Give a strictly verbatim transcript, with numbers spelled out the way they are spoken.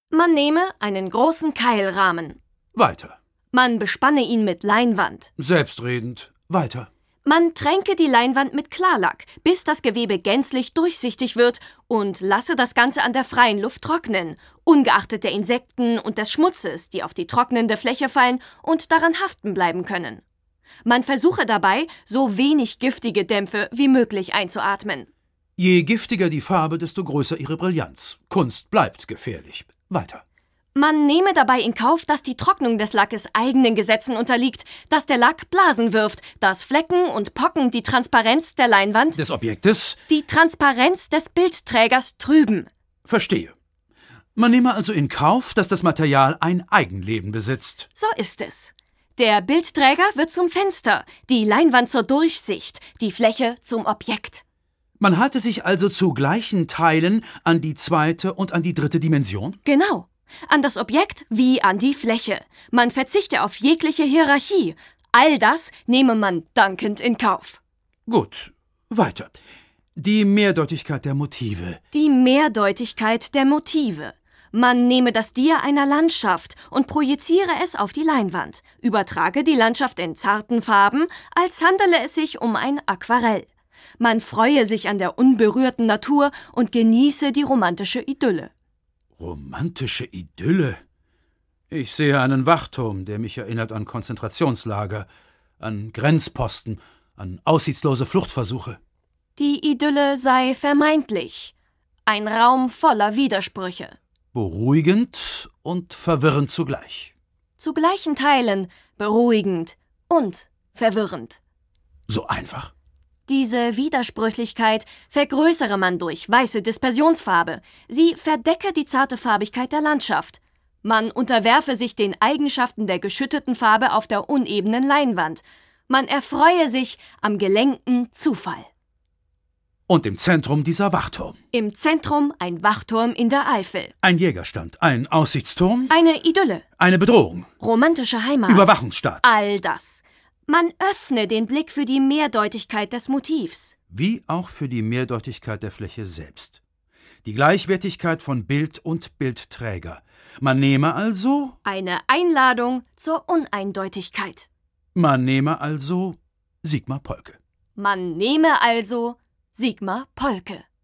Man nehme einen großen Keilrahmen. Weiter. Man bespanne ihn mit Leinwand. Selbstredend. Weiter. Man tränke die Leinwand mit Klarlack, bis das Gewebe gänzlich durchsichtig wird und lasse das Ganze an der freien Luft trocknen, ungeachtet der Insekten und des Schmutzes, die auf die trocknende Fläche fallen und daran haften bleiben können. Man versuche dabei, so wenig giftige Dämpfe wie möglich einzuatmen. Je giftiger die Farbe, desto größer ihre Brillanz. Kunst bleibt gefährlich. Weiter. Man nehme dabei in Kauf, dass die Trocknung des Lackes eigenen Gesetzen unterliegt, dass der Lack Blasen wirft, dass Flecken und Pocken die Transparenz der Leinwand, Des Objektes? die Transparenz des Bildträgers trüben. Verstehe. Man nehme also in Kauf, dass das Material ein Eigenleben besitzt. So ist es. Der Bildträger wird zum Fenster, die Leinwand zur Durchsicht, die Fläche zum Objekt. Man halte sich also zu gleichen Teilen an die zweite und an die dritte Dimension? Genau. An das Objekt wie an die Fläche. Man verzichte auf jegliche Hierarchie. All das nehme man dankend in Kauf. Gut, weiter. Die Mehrdeutigkeit der Motive. Die Mehrdeutigkeit der Motive. Man nehme das Dir einer Landschaft und projiziere es auf die Leinwand, übertrage die Landschaft in zarten Farben, als handele es sich um ein Aquarell. Man freue sich an der unberührten Natur und genieße die romantische Idylle. Romantische Idylle? Ich sehe einen Wachturm, der mich erinnert an Konzentrationslager, an Grenzposten, an aussichtslose Fluchtversuche. Die Idylle sei vermeintlich. Ein Raum voller Widersprüche. Beruhigend und verwirrend zugleich. Zu gleichen Teilen beruhigend und verwirrend. So einfach? Diese Widersprüchlichkeit vergrößere man durch weiße Dispersionsfarbe. Sie verdecke die zarte Farbigkeit der Landschaft. Man unterwerfe sich den Eigenschaften der geschütteten Farbe auf der unebenen Leinwand. Man erfreue sich am gelenkten Zufall. Und im Zentrum dieser Wachturm. Im Zentrum ein Wachturm in der Eifel. Ein Jägerstand, ein Aussichtsturm. Eine Idylle. Eine Bedrohung. Romantische Heimat. Überwachungsstaat. All das. Man öffne den Blick für die Mehrdeutigkeit des Motivs. Wie auch für die Mehrdeutigkeit der Fläche selbst. Die Gleichwertigkeit von Bild und Bildträger. Man nehme also... Eine Einladung zur Uneindeutigkeit. Man nehme also Sigmar Polke. Man nehme also Sigmar Polke.